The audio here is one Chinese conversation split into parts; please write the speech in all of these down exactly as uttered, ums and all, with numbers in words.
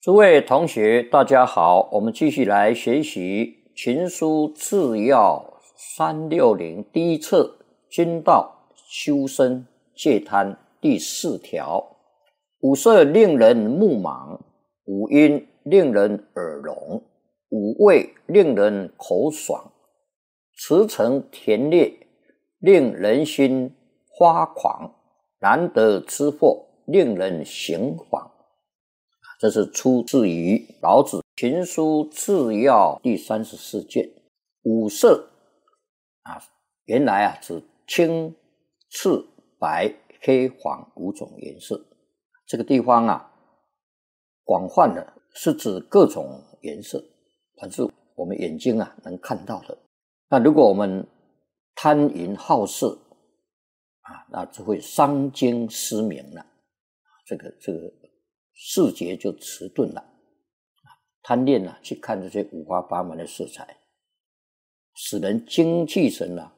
诸位同学大家好，我们继续来学习群书治要三六零第一册君道修身戒贪第四条。五色令人目盲，五音令人耳聋，五味令人口爽，驰骋田猎令人心发狂，难得之货令人行妨。这是出自于老子群书治要第三十四卷。五色啊，原来啊指青、赤、白、黑、黄五种颜色。这个地方啊，广泛的是指各种颜色，凡是我们眼睛啊能看到的。那如果我们贪淫好色啊，那就会伤精失明了。这个这个视觉就迟钝了。贪恋啊，去看这些五花八门的色彩，使人精气神啊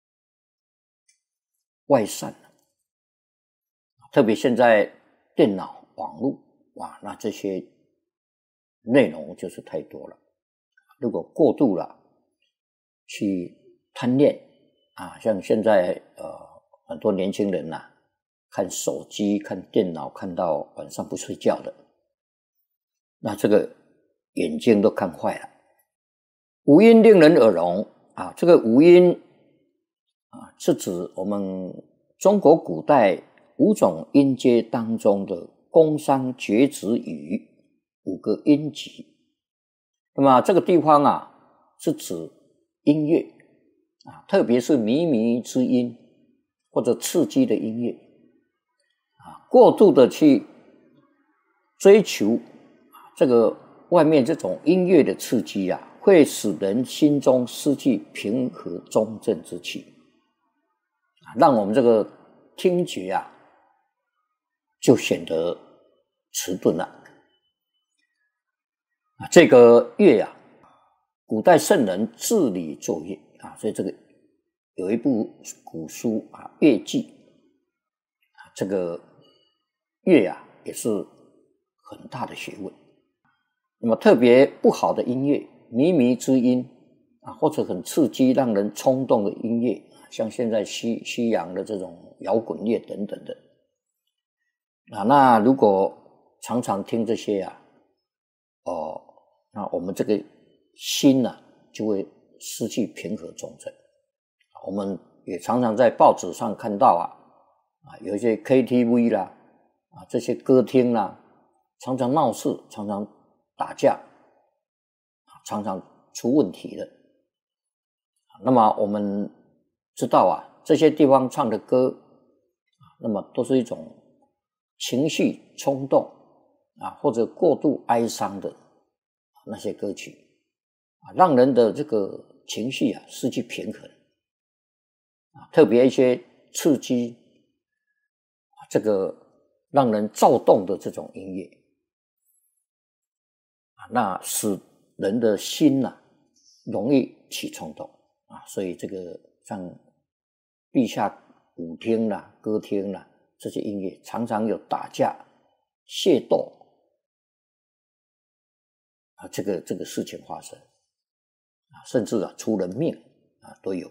外散了。特别现在电脑网络哇，那这些内容就是太多了。如果过度了去贪恋啊，像现在呃很多年轻人啊看手机看电脑看到晚上不睡觉的，那这个眼睛都看坏了。五音令人耳聋啊，这个五音啊是指我们中国古代五种音阶当中的宫商角徵羽五个音级。那么这个地方啊是指音乐啊，特别是靡靡之音或者刺激的音乐啊，过度的去追求这个外面这种音乐的刺激啊，会使人心中失去平和中正之气，让我们这个听觉啊就显得迟钝了。这个乐啊，古代圣人治理作乐啊，所以这个有一部古书啊《乐记》，这个乐啊也是很大的学问。那么特别不好的音乐，靡靡之音啊，或者很刺激让人冲动的音乐，像现在西西洋的这种摇滚乐等等的啊，那如果常常听这些啊，哦，那我们这个心啊就会失去平和中正。我们也常常在报纸上看到啊，啊有一些 K T V 啦，啊这些歌厅啦，常常闹事，常常打架，常常出问题的。那么我们知道啊，这些地方唱的歌，那么都是一种情绪冲动啊，或者过度哀伤的那些歌曲啊，让人的这个情绪啊失去平衡啊，特别一些刺激啊，这个让人躁动的这种音乐啊，那使人的心啊容易起冲动啊，所以这个像地下舞厅啦、歌厅啦，这些音乐常常有打架、械斗啊，这个这个事情发生啊，甚至啊出人命啊都有。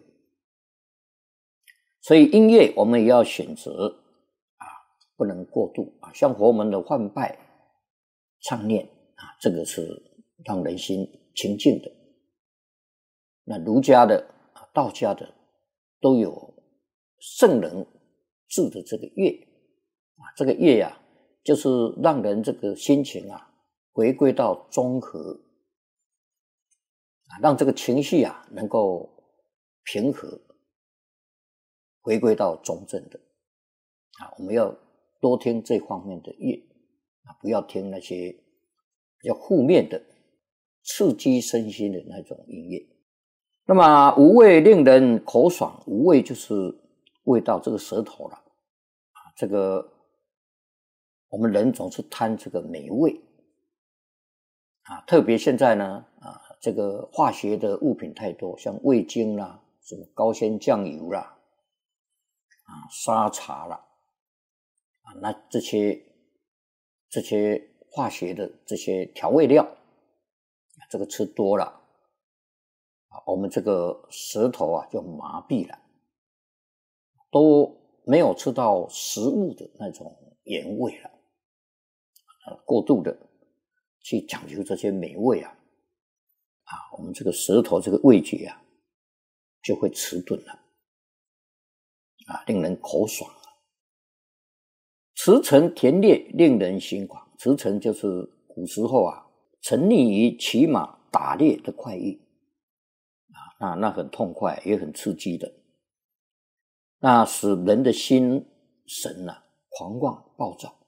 所以音乐我们也要选择啊，不能过度啊，像佛门的梵拜、唱念啊，这个是让人心清净的。那儒家的、道家的都有圣人制的这个乐啊，这个乐啊，就是让人这个心情啊回归到中和啊，让这个情绪啊能够平和，回归到中正的啊。我们要多听这方面的乐啊，不要听那些比较负面的、刺激身心的那种音乐。那么五味令人口爽，五味就是味道，这个舌头了啊。这个我们人总是贪这个美味啊，特别现在呢啊，这个化学的物品太多，像味精啦、什么高纤酱油啦、啊沙茶啦啊，那这些这些化学的这些调味料，这个吃多了，我们这个舌头啊就麻痹了，都没有吃到食物的那种原味了，过度的去讲究这些美味啊，啊，我们这个舌头这个味觉啊就会迟钝了，啊，令人口爽了。驰骋田猎，令人心狂。驰骋就是古时候啊，沉溺于骑马打猎的快意啊，那那很痛快，也很刺激的，那使人的心神啊狂妄暴躁。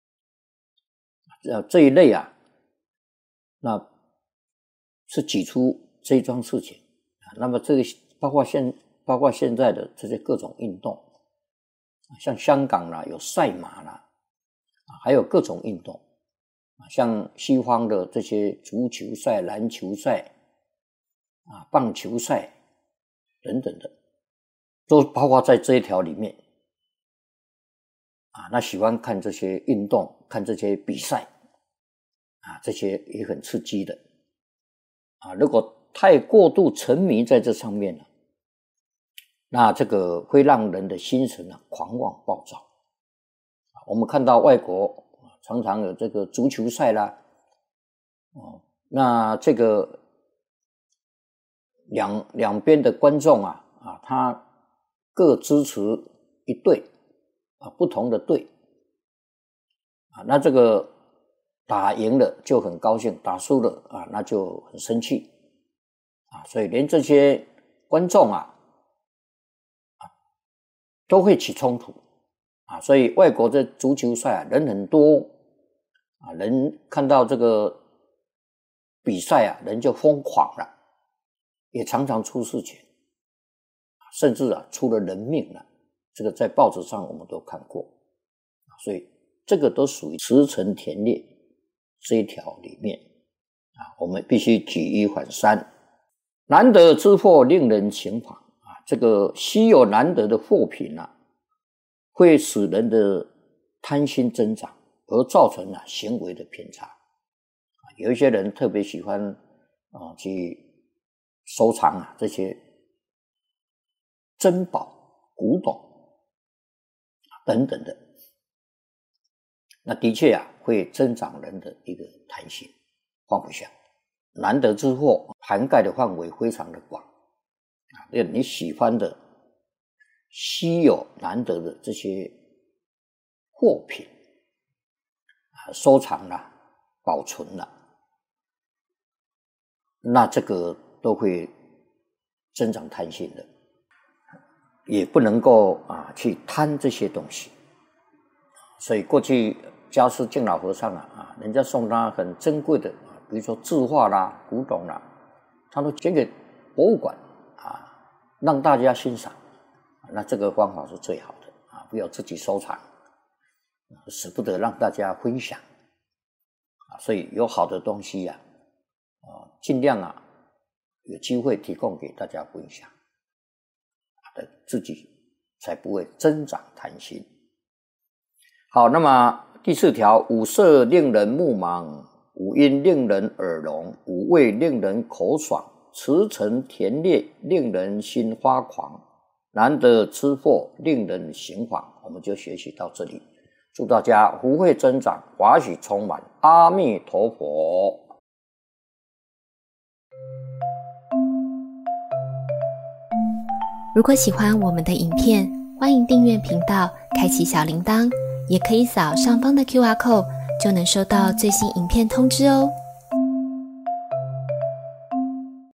这一类啊，那是举出这一桩事情啊。那么这个包括现包括现在的这些各种运动。像香港啦，有赛马啦，还有各种运动，像西方的这些足球赛、篮球赛、啊棒球赛等等的，都包括在这一条里面。啊，那喜欢看这些运动，看这些比赛，啊，这些也很刺激的。啊，如果太过度沉迷在这上面了，那这个会让人的心神啊狂妄暴躁。我们看到外国常常有这个足球赛啦，哦，那这个两两边的观众啊啊，他各支持一队啊，不同的队啊，那这个打赢了就很高兴，打输了啊那就很生气啊，所以连这些观众啊。都会起冲突啊，所以外国的足球赛啊，人很多啊，人看到这个比赛啊，人就疯狂了，也常常出事情，甚至啊出了人命了。这个在报纸上我们都看过，所以这个都属于驰骋田猎这一条里面啊，我们必须举一反三。难得之货，令人情狂。这个稀有难得的货品啊，会使人的贪心增长，而造成啊行为的偏差。有一些人特别喜欢啊去收藏啊这些珍宝、古董等等的，那的确啊会增长人的一个贪心，放不下。难得之货涵盖的范围非常的广。你喜欢的稀有难得的这些货品收藏啦、保存啦，那这个都会增长贪心的，也不能够啊去贪这些东西。所以过去家师敬老和尚啊啊，人家送他很珍贵的，比如说字画啦、古董啦，他都捐给博物馆啊。让大家欣赏，那这个方法是最好的啊！不要自己收藏，舍不得让大家分享啊！所以有好的东西呀、啊，啊，尽量啊有机会提供给大家分享，自己才不会增长贪心。好，那么第四条，五色令人目盲，五音令人耳聋，五味令人口爽。驰骋田猎，令人心发狂；难得之货，令人行妨。我们就学习到这里，祝大家福慧增长，法喜充满。阿弥陀佛。 如果喜欢我们的影片，欢迎订阅频道，开启小铃铛，也可以扫上方的 Q R code， 就能收到最新影片通知哦。